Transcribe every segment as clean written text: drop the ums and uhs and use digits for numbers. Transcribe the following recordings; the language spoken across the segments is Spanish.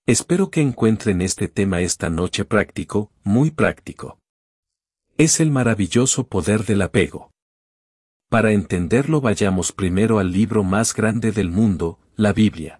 Espero que encuentren este tema esta noche práctico, muy práctico. Es el maravilloso poder del apego. Para entenderlo vayamos primero al libro más grande del mundo, la Biblia.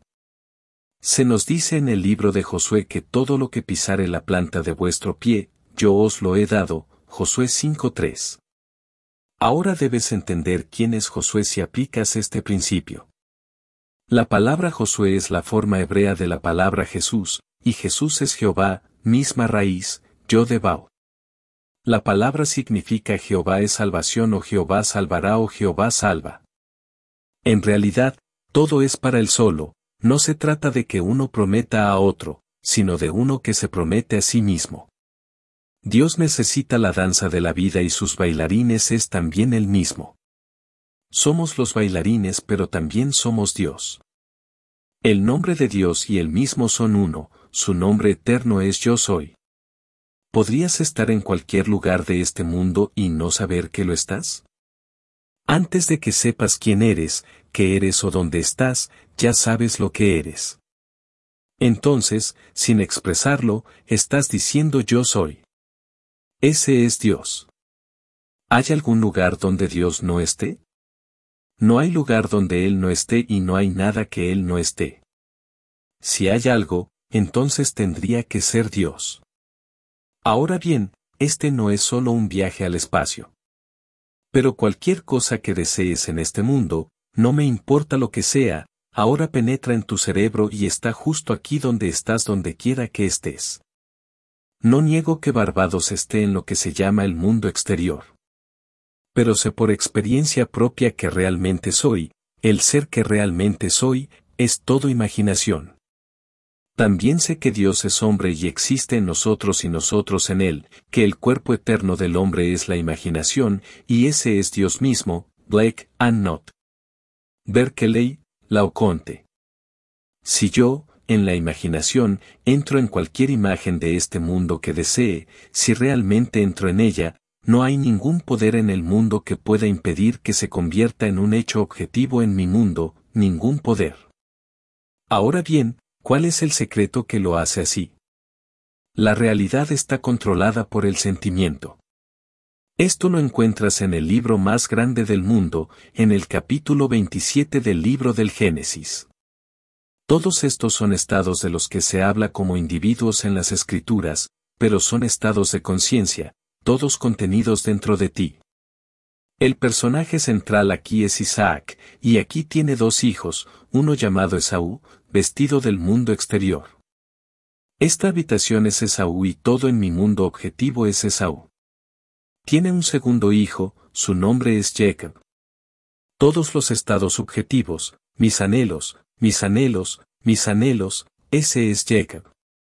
Se nos dice en el libro de Josué que todo lo que pisare la planta de vuestro pie, yo os lo he dado, Josué 5:3. Ahora debes entender quién es Josué si aplicas este principio. La palabra Josué es la forma hebrea de la palabra Jesús, y Jesús es Jehová, misma raíz, Yod-Heh-Vav. La palabra significa Jehová es salvación o Jehová salvará o Jehová salva. En realidad, todo es para él solo, no se trata de que uno prometa a otro, sino de uno que se promete a sí mismo. Dios necesita la danza de la vida y sus bailarines es también él mismo. Somos los bailarines pero también somos Dios. El nombre de Dios y él mismo son uno, su nombre eterno es Yo Soy. ¿Podrías estar en cualquier lugar de este mundo y no saber que lo estás? Antes de que sepas quién eres, qué eres o dónde estás, ya sabes lo que eres. Entonces, sin expresarlo, estás diciendo Yo Soy. Ese es Dios. ¿Hay algún lugar donde Dios no esté? No hay lugar donde Él no esté y no hay nada que Él no esté. Si hay algo, entonces tendría que ser Dios. Ahora bien, este no es solo un viaje al espacio. Pero cualquier cosa que desees en este mundo, no me importa lo que sea, ahora penetra en tu cerebro y está justo aquí donde estás donde quiera que estés. No niego que Barbados esté en lo que se llama el mundo exterior. Pero sé por experiencia propia que realmente soy, el ser que realmente soy, es todo imaginación. También sé que Dios es hombre y existe en nosotros y nosotros en Él, que el cuerpo eterno del hombre es la imaginación, y ese es Dios mismo, Blake and Not. Berkeley, Laoconte. Si yo, en la imaginación, entro en cualquier imagen de este mundo que desee, si realmente entro en ella, no hay ningún poder en el mundo que pueda impedir que se convierta en un hecho objetivo en mi mundo, ningún poder. Ahora bien, ¿cuál es el secreto que lo hace así? La realidad está controlada por el sentimiento. Esto lo encuentras en el libro más grande del mundo, en el capítulo 27 del libro del Génesis. Todos estos son estados de los que se habla como individuos en las Escrituras, pero son estados de conciencia, todos contenidos dentro de ti. El personaje central aquí es Isaac, y aquí tiene dos hijos, uno llamado Esaú, vestido del mundo exterior. Esta habitación es Esaú y todo en mi mundo objetivo es Esaú. Tiene un segundo hijo, su nombre es Jacob. Todos los estados subjetivos, mis anhelos, mis anhelos, mis anhelos, ese es Jacob.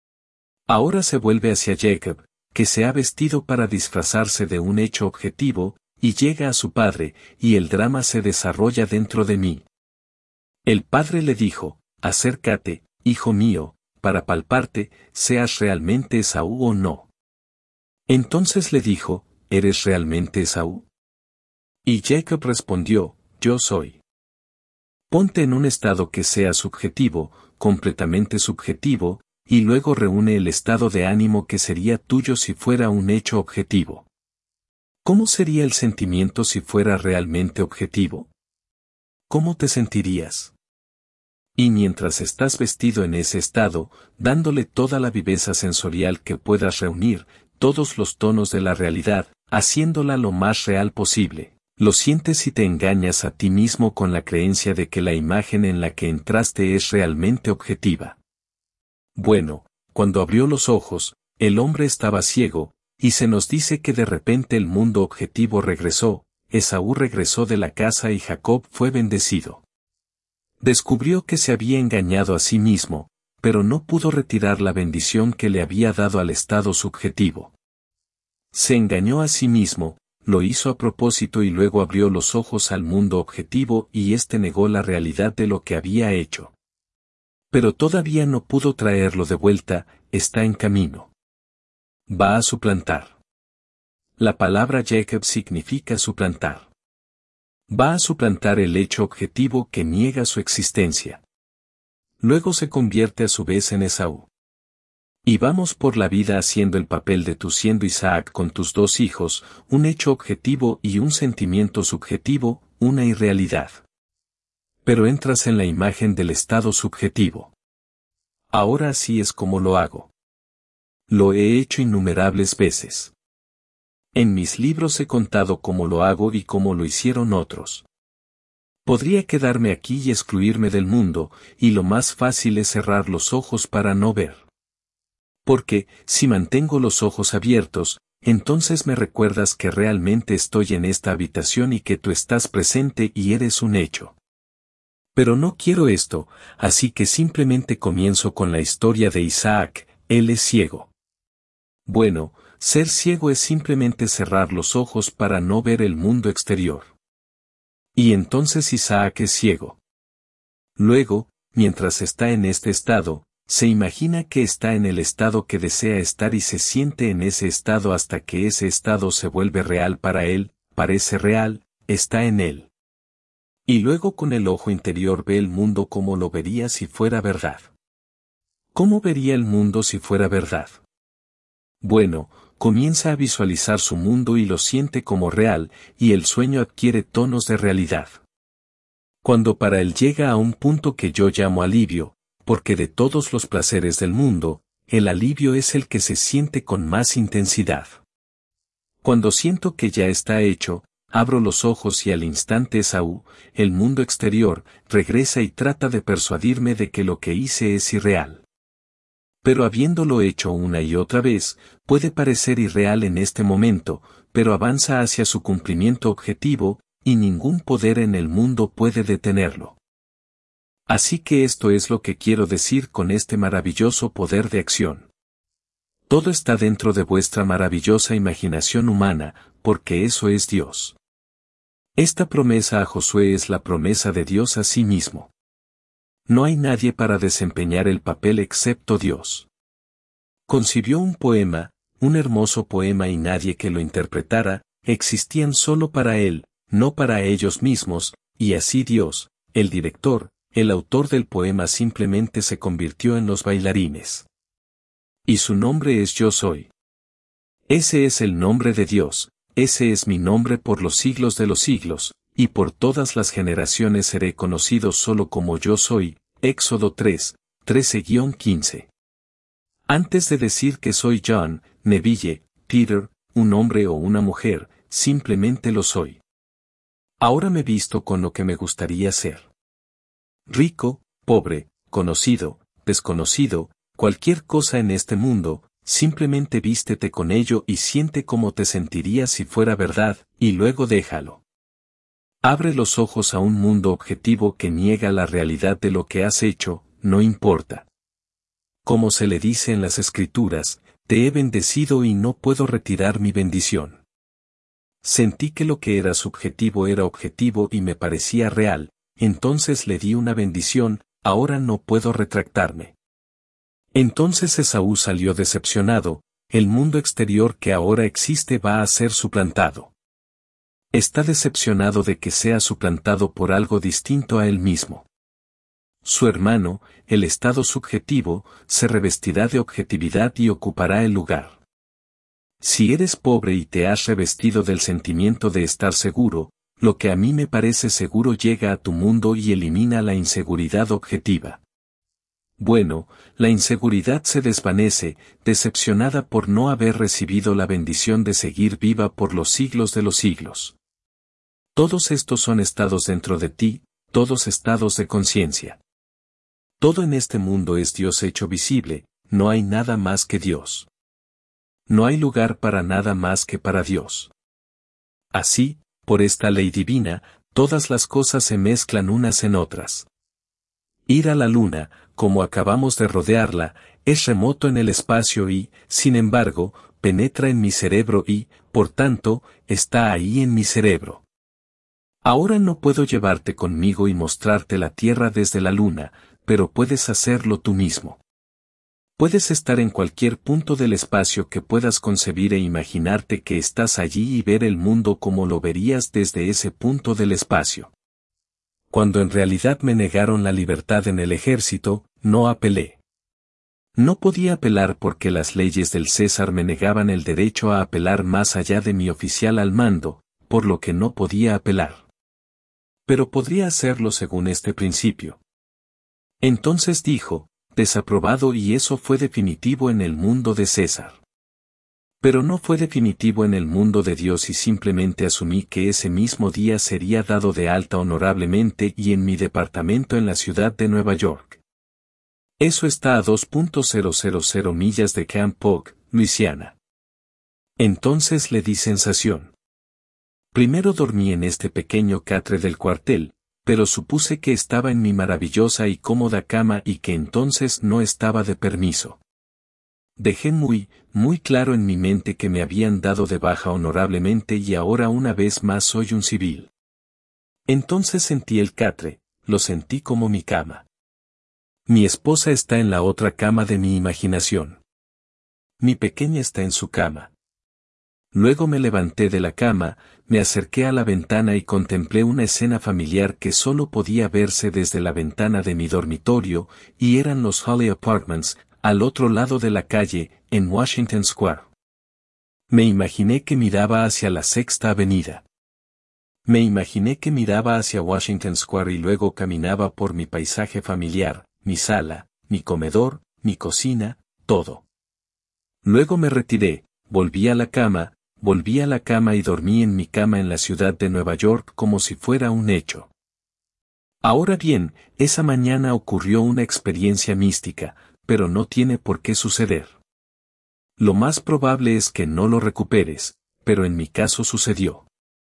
Ahora se vuelve hacia Jacob, que se ha vestido para disfrazarse de un hecho objetivo, y llega a su padre, y el drama se desarrolla dentro de mí. El padre le dijo, acércate, hijo mío, para palparte, seas realmente Esaú o no. Entonces le dijo, ¿eres realmente Esaú? Y Jacob respondió, yo soy. Ponte en un estado que sea subjetivo, completamente subjetivo, y luego reúne el estado de ánimo que sería tuyo si fuera un hecho objetivo. ¿Cómo sería el sentimiento si fuera realmente objetivo? ¿Cómo te sentirías? Y mientras estás vestido en ese estado, dándole toda la viveza sensorial que puedas reunir, todos los tonos de la realidad, haciéndola lo más real posible, lo sientes y te engañas a ti mismo con la creencia de que la imagen en la que entraste es realmente objetiva. Bueno, cuando abrió los ojos, el hombre estaba ciego, y se nos dice que de repente el mundo objetivo regresó, Esaú regresó de la casa y Jacob fue bendecido. Descubrió que se había engañado a sí mismo, pero no pudo retirar la bendición que le había dado al estado subjetivo. Se engañó a sí mismo, lo hizo a propósito y luego abrió los ojos al mundo objetivo y éste negó la realidad de lo que había hecho. Pero todavía no pudo traerlo de vuelta, está en camino. Va a suplantar. La palabra Jacob significa suplantar. Va a suplantar el hecho objetivo que niega su existencia. Luego se convierte a su vez en Esaú. Y vamos por la vida haciendo el papel de tú siendo Isaac con tus dos hijos, un hecho objetivo y un sentimiento subjetivo, una irrealidad. Pero entras en la imagen del estado subjetivo. Ahora así es como lo hago. Lo he hecho innumerables veces. En mis libros he contado cómo lo hago y cómo lo hicieron otros. Podría quedarme aquí y excluirme del mundo, y lo más fácil es cerrar los ojos para no ver. Porque, si mantengo los ojos abiertos, entonces me recuerdas que realmente estoy en esta habitación y que tú estás presente y eres un hecho. Pero no quiero esto, así que simplemente comienzo con la historia de Isaac, él es ciego. Bueno, ser ciego es simplemente cerrar los ojos para no ver el mundo exterior. Y entonces Isaac es ciego. Luego, mientras está en este estado, se imagina que está en el estado que desea estar y se siente en ese estado hasta que ese estado se vuelve real para él, parece real, está en él. Y luego con el ojo interior ve el mundo como lo vería si fuera verdad. ¿Cómo vería el mundo si fuera verdad? Bueno, comienza a visualizar su mundo y lo siente como real, y el sueño adquiere tonos de realidad. Cuando para él llega a un punto que yo llamo alivio, porque de todos los placeres del mundo, el alivio es el que se siente con más intensidad. Cuando siento que ya está hecho, abro los ojos y al instante Esaú, el mundo exterior, regresa y trata de persuadirme de que lo que hice es irreal. Pero habiéndolo hecho una y otra vez, puede parecer irreal en este momento, pero avanza hacia su cumplimiento objetivo, y ningún poder en el mundo puede detenerlo. Así que esto es lo que quiero decir con este maravilloso poder de acción. Todo está dentro de vuestra maravillosa imaginación humana, porque eso es Dios. Esta promesa a Josué es la promesa de Dios a sí mismo. No hay nadie para desempeñar el papel excepto Dios. Concibió un poema, un hermoso poema y nadie que lo interpretara, existían solo para él, no para ellos mismos, y así Dios, el director, el autor del poema simplemente se convirtió en los bailarines. Y su nombre es Yo Soy. Ese es el nombre de Dios, ese es mi nombre por los siglos de los siglos, y por todas las generaciones seré conocido solo como Yo Soy, Éxodo 3, 13-15. Antes de decir que soy John, Neville, Peter, un hombre o una mujer, simplemente lo soy. Ahora me visto con lo que me gustaría ser. Rico, pobre, conocido, desconocido, cualquier cosa en este mundo, simplemente vístete con ello y siente cómo te sentirías si fuera verdad, y luego déjalo. Abre los ojos a un mundo objetivo que niega la realidad de lo que has hecho, no importa. Como se le dice en las Escrituras, te he bendecido y no puedo retirar mi bendición. Sentí que lo que era subjetivo era objetivo y me parecía real, entonces le di una bendición, ahora no puedo retractarme. Entonces Esaú salió decepcionado, el mundo exterior que ahora existe va a ser suplantado. Está decepcionado de que sea suplantado por algo distinto a él mismo. Su hermano, el estado subjetivo, se revestirá de objetividad y ocupará el lugar. Si eres pobre y te has revestido del sentimiento de estar seguro, lo que a mí me parece seguro llega a tu mundo y elimina la inseguridad objetiva. Bueno, la inseguridad se desvanece, decepcionada por no haber recibido la bendición de seguir viva por los siglos de los siglos. Todos estos son estados dentro de ti, todos estados de conciencia. Todo en este mundo es Dios hecho visible, no hay nada más que Dios. No hay lugar para nada más que para Dios. Así, por esta ley divina, todas las cosas se mezclan unas en otras. Ir a la luna, como acabamos de rodearla, es remoto en el espacio y, sin embargo, penetra en mi cerebro y, por tanto, está ahí en mi cerebro. Ahora no puedo llevarte conmigo y mostrarte la Tierra desde la luna, pero puedes hacerlo tú mismo. Puedes estar en cualquier punto del espacio que puedas concebir e imaginarte que estás allí y ver el mundo como lo verías desde ese punto del espacio. Cuando en realidad me negaron la libertad en el ejército, no apelé. No podía apelar porque las leyes del César me negaban el derecho a apelar más allá de mi oficial al mando, por lo que no podía apelar. Pero podría hacerlo según este principio. Entonces dijo, desaprobado, y eso fue definitivo en el mundo de César. Pero no fue definitivo en el mundo de Dios, y simplemente asumí que ese mismo día sería dado de alta honorablemente y en mi departamento en la ciudad de Nueva York. Eso está a 2.000 millas de Camp Polk, Luisiana. Entonces le di sensación. Primero dormí en este pequeño catre del cuartel, pero supuse que estaba en mi maravillosa y cómoda cama y que entonces no estaba de permiso. Dejé muy claro en mi mente que me habían dado de baja honorablemente y ahora una vez más soy un civil. Entonces sentí el catre, lo sentí como mi cama. Mi esposa está en la otra cama de mi imaginación. Mi pequeña está en su cama. Luego me levanté de la cama, me acerqué a la ventana y contemplé una escena familiar que solo podía verse desde la ventana de mi dormitorio, y eran los Hawley Apartments, al otro lado de la calle, en Washington Square. Me imaginé que miraba hacia la Sexta Avenida. Me imaginé que miraba hacia Washington Square y luego caminaba por mi paisaje familiar, mi sala, mi comedor, mi cocina, todo. Luego me retiré, volví a la cama y dormí en mi cama en la ciudad de Nueva York como si fuera un hecho. Ahora bien, esa mañana ocurrió una experiencia mística, pero no tiene por qué suceder. Lo más probable es que no lo recuperes, pero en mi caso sucedió.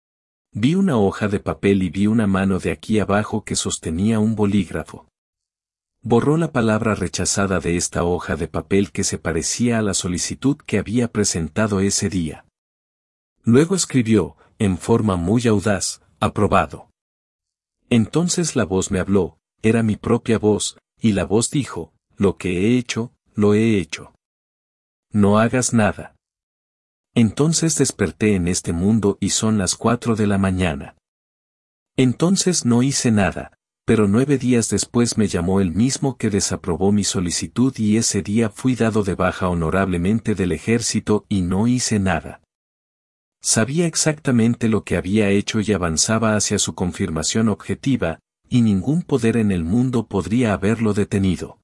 Vi una hoja de papel y vi una mano de aquí abajo que sostenía un bolígrafo. Borró la palabra rechazada de esta hoja de papel que se parecía a la solicitud que había presentado ese día. Luego escribió, en forma muy audaz, aprobado. Entonces la voz me habló, era mi propia voz, y la voz dijo, lo que he hecho, lo he hecho. No hagas nada. Entonces desperté en este mundo y son las 4 de la mañana. Entonces no hice nada, pero 9 días después me llamó el mismo que desaprobó mi solicitud y ese día fui dado de baja honorablemente del ejército y no hice nada. Sabía exactamente lo que había hecho y avanzaba hacia su confirmación objetiva, y ningún poder en el mundo podría haberlo detenido.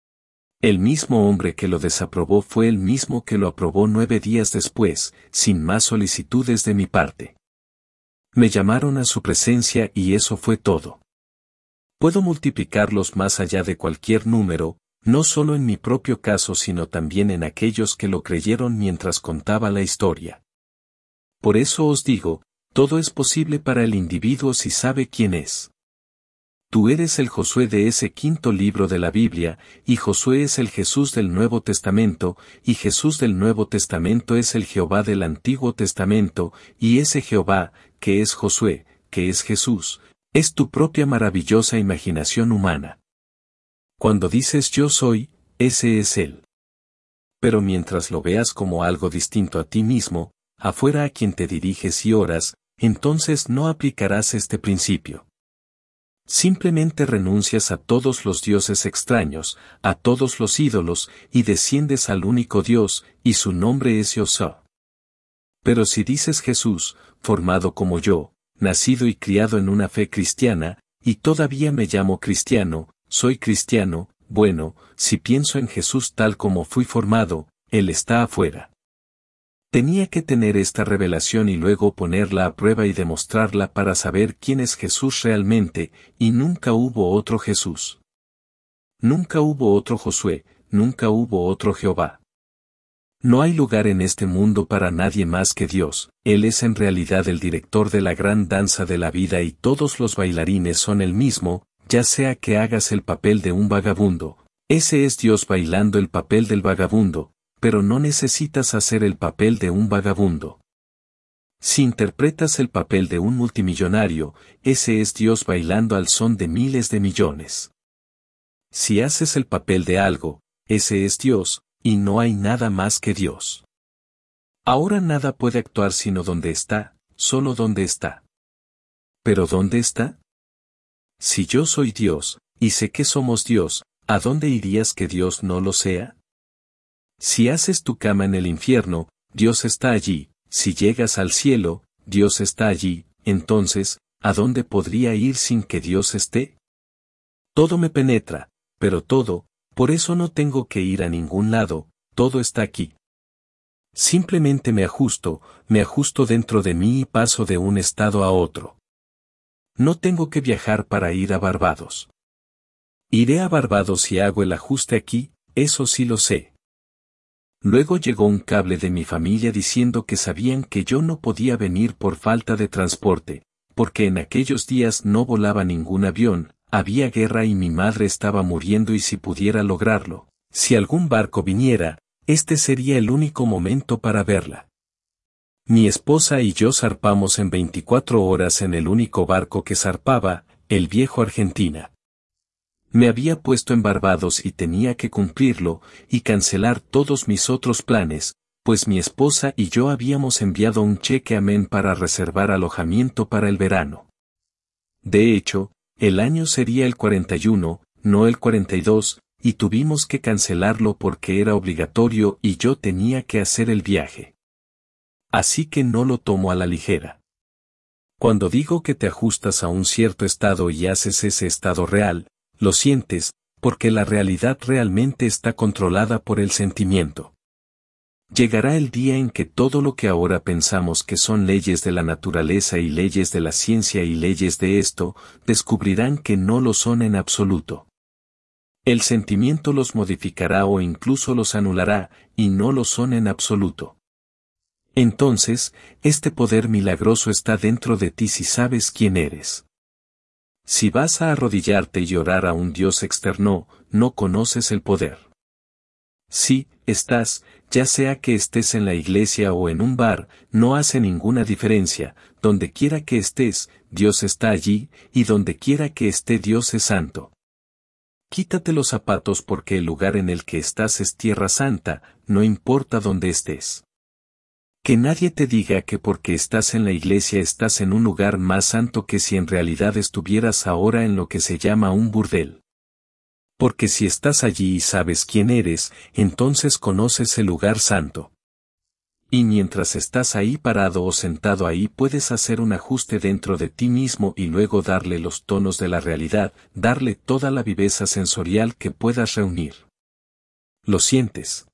El mismo hombre que lo desaprobó fue el mismo que lo aprobó 9 días después, sin más solicitudes de mi parte. Me llamaron a su presencia y eso fue todo. Puedo multiplicarlos más allá de cualquier número, no solo en mi propio caso sino también en aquellos que lo creyeron mientras contaba la historia. Por eso os digo, todo es posible para el individuo si sabe quién es. Tú eres el Josué de ese 5º libro de la Biblia, y Josué es el Jesús del Nuevo Testamento, y Jesús del Nuevo Testamento es el Jehová del Antiguo Testamento, y ese Jehová, que es Josué, que es Jesús, es tu propia maravillosa imaginación humana. Cuando dices yo soy, ese es Él. Pero mientras lo veas como algo distinto a ti mismo, afuera a quien te diriges y oras, entonces no aplicarás este principio. Simplemente renuncias a todos los dioses extraños, a todos los ídolos, y desciendes al único Dios, y su nombre es Yahshua. Pero si dices Jesús, formado como yo, nacido y criado en una fe cristiana, y todavía me llamo cristiano, soy cristiano, bueno, si pienso en Jesús tal como fui formado, Él está afuera. Tenía que tener esta revelación y luego ponerla a prueba y demostrarla para saber quién es Jesús realmente, y nunca hubo otro Jesús. Nunca hubo otro Josué, nunca hubo otro Jehová. No hay lugar en este mundo para nadie más que Dios, Él es en realidad el director de la gran danza de la vida y todos los bailarines son el mismo, ya sea que hagas el papel de un vagabundo, ese es Dios bailando el papel del vagabundo, pero no necesitas hacer el papel de un vagabundo. Si interpretas el papel de un multimillonario, ese es Dios bailando al son de miles de millones. Si haces el papel de algo, ese es Dios, y no hay nada más que Dios. Ahora nada puede actuar sino donde está, solo donde está. ¿Pero dónde está? Si yo soy Dios, y sé que somos Dios, ¿a dónde irías que Dios no lo sea? Si haces tu cama en el infierno, Dios está allí. Si llegas al cielo, Dios está allí. Entonces, ¿a dónde podría ir sin que Dios esté? Todo me penetra, pero todo, por eso no tengo que ir a ningún lado, todo está aquí. Simplemente me ajusto dentro de mí y paso de un estado a otro. No tengo que viajar para ir a Barbados. Iré a Barbados y hago el ajuste aquí, eso sí lo sé. Luego llegó un cable de mi familia diciendo que sabían que yo no podía venir por falta de transporte, porque en aquellos días no volaba ningún avión, había guerra y mi madre estaba muriendo y si pudiera lograrlo, si algún barco viniera, este sería el único momento para verla. Mi esposa y yo zarpamos en 24 horas en el único barco que zarpaba, el viejo Argentina. Me había puesto en Barbados y tenía que cumplirlo, y cancelar todos mis otros planes, pues mi esposa y yo habíamos enviado un cheque a Men para reservar alojamiento para el verano. De hecho, el año sería el 41, no el 42, y tuvimos que cancelarlo porque era obligatorio y yo tenía que hacer el viaje. Así que no lo tomo a la ligera. Cuando digo que te ajustas a un cierto estado y haces ese estado real, lo sientes, porque la realidad realmente está controlada por el sentimiento. Llegará el día en que todo lo que ahora pensamos que son leyes de la naturaleza y leyes de la ciencia y leyes de esto, descubrirán que no lo son en absoluto. El sentimiento los modificará o incluso los anulará, y no lo son en absoluto. Entonces, este poder milagroso está dentro de ti si sabes quién eres. Si vas a arrodillarte y orar a un Dios externo, no conoces el poder. Si estás, ya sea que estés en la iglesia o en un bar, no hace ninguna diferencia, donde quiera que estés, Dios está allí, y donde quiera que esté Dios es santo. Quítate los zapatos porque el lugar en el que estás es tierra santa, no importa dónde estés. Que nadie te diga que porque estás en la iglesia estás en un lugar más santo que si en realidad estuvieras ahora en lo que se llama un burdel. Porque si estás allí y sabes quién eres, entonces conoces el lugar santo. Y mientras estás ahí parado o sentado ahí puedes hacer un ajuste dentro de ti mismo y luego darle los tonos de la realidad, darle toda la viveza sensorial que puedas reunir. ¿Lo sientes?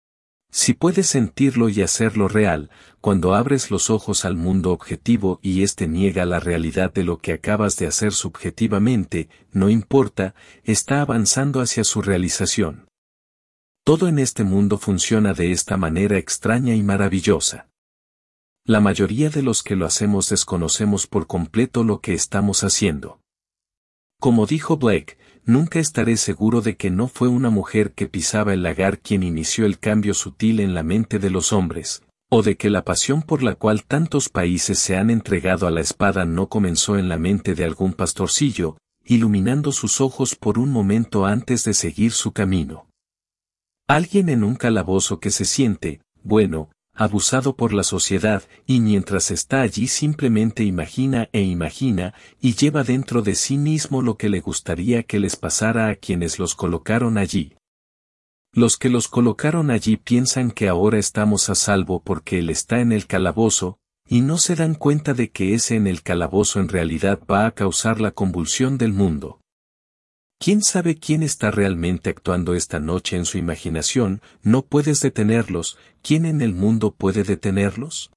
Si puedes sentirlo y hacerlo real, cuando abres los ojos al mundo objetivo y éste niega la realidad de lo que acabas de hacer subjetivamente, no importa, está avanzando hacia su realización. Todo en este mundo funciona de esta manera extraña y maravillosa. La mayoría de los que lo hacemos desconocemos por completo lo que estamos haciendo. Como dijo Blake, nunca estaré seguro de que no fue una mujer que pisaba el lagar quien inició el cambio sutil en la mente de los hombres, o de que la pasión por la cual tantos países se han entregado a la espada no comenzó en la mente de algún pastorcillo, iluminando sus ojos por un momento antes de seguir su camino. Alguien en un calabozo que se siente, bueno, abusado por la sociedad, y mientras está allí simplemente imagina y lleva dentro de sí mismo lo que le gustaría que les pasara a quienes los colocaron allí. Los que los colocaron allí piensan que ahora estamos a salvo porque él está en el calabozo, y no se dan cuenta de que ese en el calabozo en realidad va a causar la convulsión del mundo. ¿Quién sabe quién está realmente actuando esta noche en su imaginación? No puedes detenerlos. ¿Quién en el mundo puede detenerlos?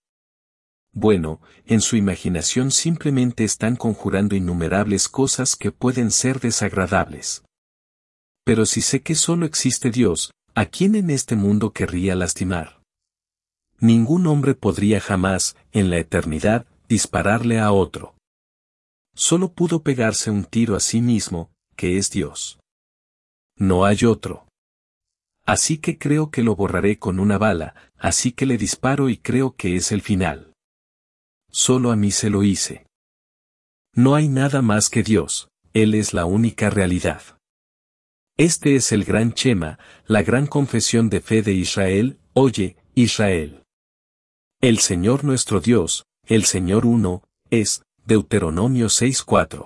Bueno, en su imaginación simplemente están conjurando innumerables cosas que pueden ser desagradables. Pero si sé que solo existe Dios, ¿a quién en este mundo querría lastimar? Ningún hombre podría jamás, en la eternidad, dispararle a otro. Solo pudo pegarse un tiro a sí mismo, que es Dios. No hay otro. Así que creo que lo borraré con una bala, así que le disparo y creo que es el final. Solo a mí se lo hice. No hay nada más que Dios, Él es la única realidad. Este es el gran Shema, la gran confesión de fe de Israel. Oye, Israel. El Señor nuestro Dios, el Señor uno, es, Deuteronomio 6:4.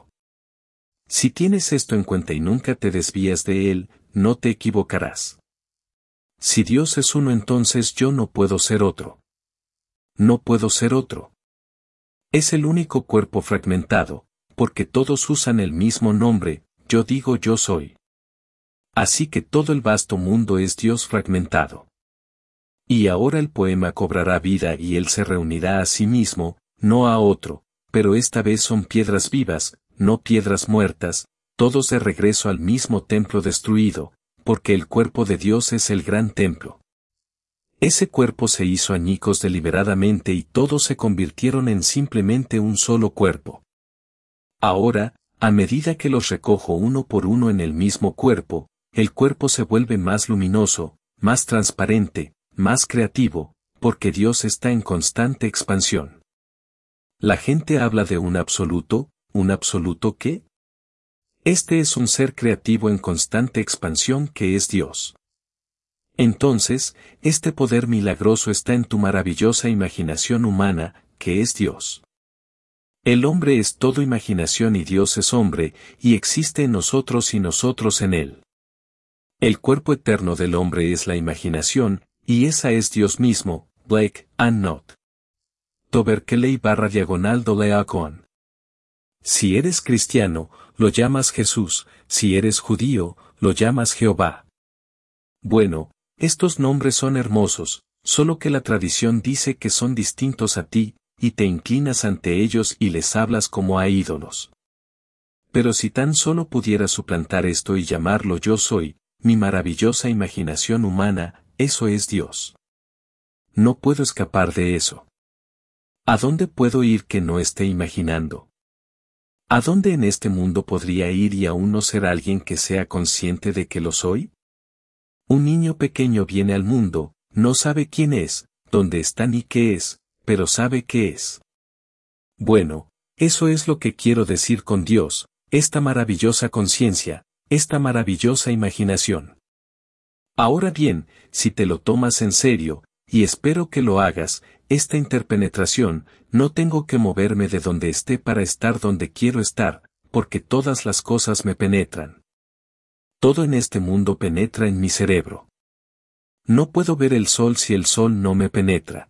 Si tienes esto en cuenta y nunca te desvías de él, no te equivocarás. Si Dios es uno, entonces yo no puedo ser otro. No puedo ser otro. Es el único cuerpo fragmentado, porque todos usan el mismo nombre, yo digo yo soy. Así que todo el vasto mundo es Dios fragmentado. Y ahora el poema cobrará vida y él se reunirá a sí mismo, no a otro, pero esta vez son piedras vivas, no piedras muertas, todos de regreso al mismo templo destruido, porque el cuerpo de Dios es el gran templo. Ese cuerpo se hizo añicos deliberadamente y todos se convirtieron en simplemente un solo cuerpo. Ahora, a medida que los recojo uno por uno en el mismo cuerpo, el cuerpo se vuelve más luminoso, más transparente, más creativo, porque Dios está en constante expansión. La gente habla de ¿un absoluto qué? Este es un ser creativo en constante expansión que es Dios. Entonces, este poder milagroso está en tu maravillosa imaginación humana, que es Dios. El hombre es todo imaginación y Dios es hombre, y existe en nosotros y nosotros en él. El cuerpo eterno del hombre es la imaginación, y esa es Dios mismo, Blake, and Not. Toberkeley/Doleacon. Si eres cristiano, lo llamas Jesús, si eres judío, lo llamas Jehová. Bueno, estos nombres son hermosos, solo que la tradición dice que son distintos a ti, y te inclinas ante ellos y les hablas como a ídolos. Pero si tan solo pudiera suplantar esto y llamarlo yo soy, mi maravillosa imaginación humana, eso es Dios. No puedo escapar de eso. ¿A dónde puedo ir que no esté imaginando? ¿A dónde en este mundo podría ir y aún no ser alguien que sea consciente de que lo soy? Un niño pequeño viene al mundo, no sabe quién es, dónde está ni qué es, pero sabe qué es. Bueno, eso es lo que quiero decir con Dios, esta maravillosa conciencia, esta maravillosa imaginación. Ahora bien, si te lo tomas en serio, y espero que lo hagas, esta interpenetración, no tengo que moverme de donde esté para estar donde quiero estar, porque todas las cosas me penetran. Todo en este mundo penetra en mi cerebro. No puedo ver el sol si el sol no me penetra.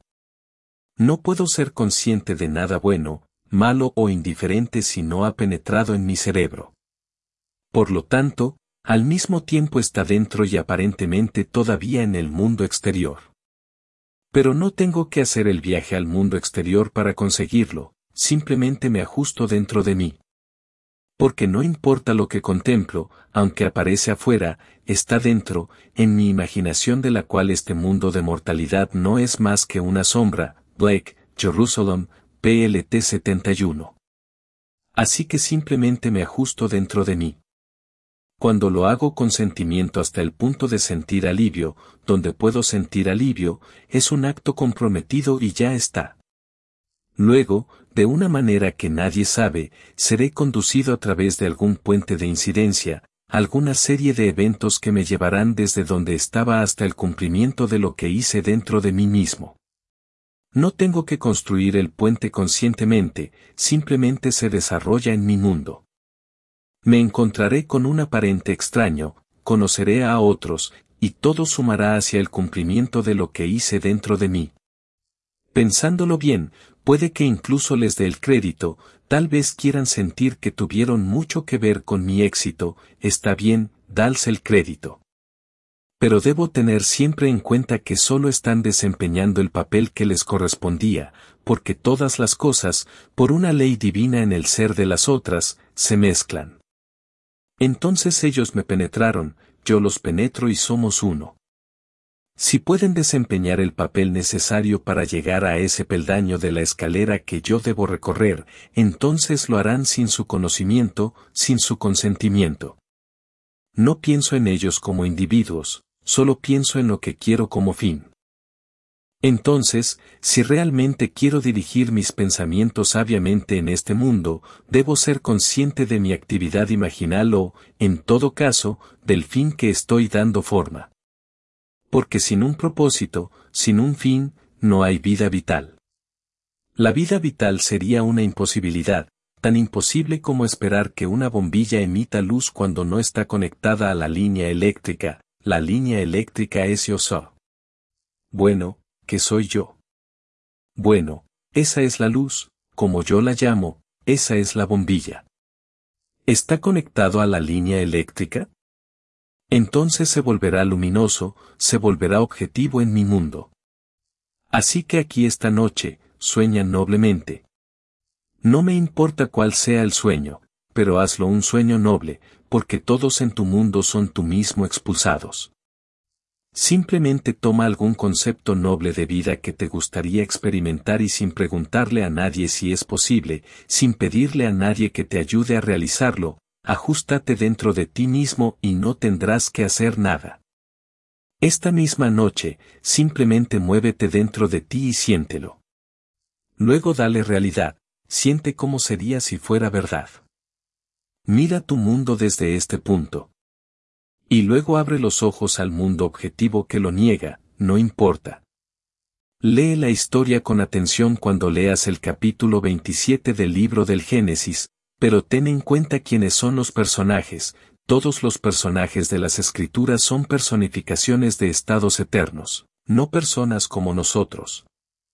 No puedo ser consciente de nada bueno, malo o indiferente si no ha penetrado en mi cerebro. Por lo tanto, al mismo tiempo está dentro y aparentemente todavía en el mundo exterior. Pero no tengo que hacer el viaje al mundo exterior para conseguirlo, simplemente me ajusto dentro de mí. Porque no importa lo que contemplo, aunque aparece afuera, está dentro, en mi imaginación de la cual este mundo de mortalidad no es más que una sombra, Blake, Jerusalem, PLT 71. Así que simplemente me ajusto dentro de mí. Cuando lo hago con sentimiento hasta el punto de sentir alivio, donde puedo sentir alivio, es un acto comprometido y ya está. Luego, de una manera que nadie sabe, seré conducido a través de algún puente de incidencia, alguna serie de eventos que me llevarán desde donde estaba hasta el cumplimiento de lo que hice dentro de mí mismo. No tengo que construir el puente conscientemente, simplemente se desarrolla en mi mundo. Me encontraré con un aparente extraño, conoceré a otros, y todo sumará hacia el cumplimiento de lo que hice dentro de mí. Pensándolo bien, puede que incluso les dé el crédito, tal vez quieran sentir que tuvieron mucho que ver con mi éxito, está bien, dales el crédito. Pero debo tener siempre en cuenta que solo están desempeñando el papel que les correspondía, porque todas las cosas, por una ley divina en el ser de las otras, se mezclan. Entonces ellos me penetraron, yo los penetro y somos uno. Si pueden desempeñar el papel necesario para llegar a ese peldaño de la escalera que yo debo recorrer, entonces lo harán sin su conocimiento, sin su consentimiento. No pienso en ellos como individuos, solo pienso en lo que quiero como fin. Entonces, si realmente quiero dirigir mis pensamientos sabiamente en este mundo, debo ser consciente de mi actividad imaginal o, en todo caso, del fin que estoy dando forma. Porque sin un propósito, sin un fin, no hay vida vital. La vida vital sería una imposibilidad, tan imposible como esperar que una bombilla emita luz cuando no está conectada a la línea eléctrica, la línea eléctrica es yo soy. Bueno, ¿qué soy yo? Bueno, esa es la luz, como yo la llamo, esa es la bombilla. ¿Está conectado a la línea eléctrica? Entonces se volverá luminoso, se volverá objetivo en mi mundo. Así que aquí esta noche, sueña noblemente. No me importa cuál sea el sueño, pero hazlo un sueño noble, porque todos en tu mundo son tú mismo expulsados. Simplemente toma algún concepto noble de vida que te gustaría experimentar y sin preguntarle a nadie si es posible, sin pedirle a nadie que te ayude a realizarlo, ajústate dentro de ti mismo y no tendrás que hacer nada. Esta misma noche, simplemente muévete dentro de ti y siéntelo. Luego dale realidad, siente cómo sería si fuera verdad. Mira tu mundo desde este punto. Y luego abre los ojos al mundo objetivo que lo niega, no importa. Lee la historia con atención cuando leas el capítulo 27 del libro del Génesis, pero ten en cuenta quiénes son los personajes. Todos los personajes de las escrituras son personificaciones de estados eternos, no personas como nosotros.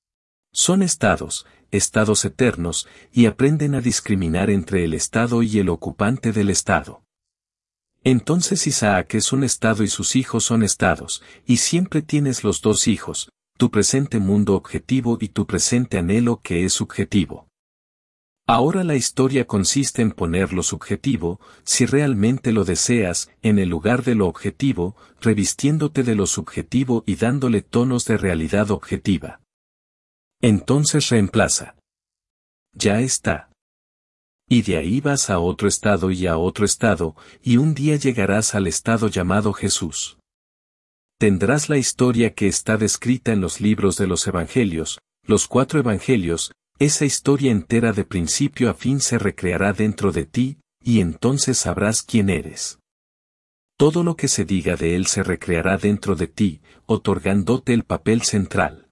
Son estados eternos, y aprenden a discriminar entre el estado y el ocupante del estado. Entonces Isaac es un estado y sus hijos son estados, y siempre tienes los dos hijos, tu presente mundo objetivo y tu presente anhelo que es subjetivo. Ahora la historia consiste en poner lo subjetivo, si realmente lo deseas, en el lugar de lo objetivo, revistiéndote de lo subjetivo y dándole tonos de realidad objetiva. Entonces reemplaza. Ya está. Y de ahí vas a otro estado y a otro estado, y un día llegarás al estado llamado Jesús. Tendrás la historia que está descrita en los libros de los Evangelios, los 4 Evangelios. Esa historia entera de principio a fin se recreará dentro de ti, y entonces sabrás quién eres. Todo lo que se diga de él se recreará dentro de ti, otorgándote el papel central.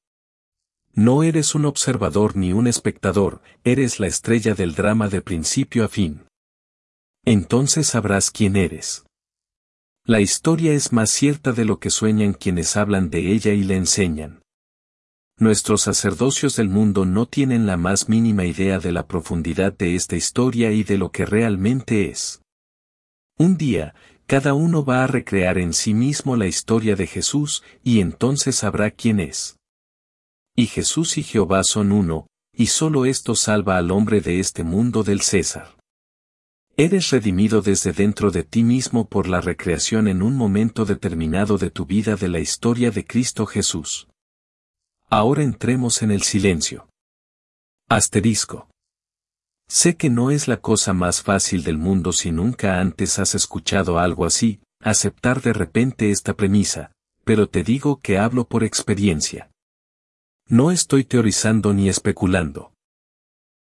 No eres un observador ni un espectador, eres la estrella del drama de principio a fin. Entonces sabrás quién eres. La historia es más cierta de lo que sueñan quienes hablan de ella y le enseñan. Nuestros sacerdocios del mundo no tienen la más mínima idea de la profundidad de esta historia y de lo que realmente es. Un día, cada uno va a recrear en sí mismo la historia de Jesús, y entonces sabrá quién es. Y Jesús y Jehová son uno, y solo esto salva al hombre de este mundo del César. Eres redimido desde dentro de ti mismo por la recreación en un momento determinado de tu vida de la historia de Cristo Jesús. Ahora entremos en el silencio. Asterisco. Sé que no es la cosa más fácil del mundo si nunca antes has escuchado algo así, aceptar de repente esta premisa, pero te digo que hablo por experiencia. No estoy teorizando ni especulando.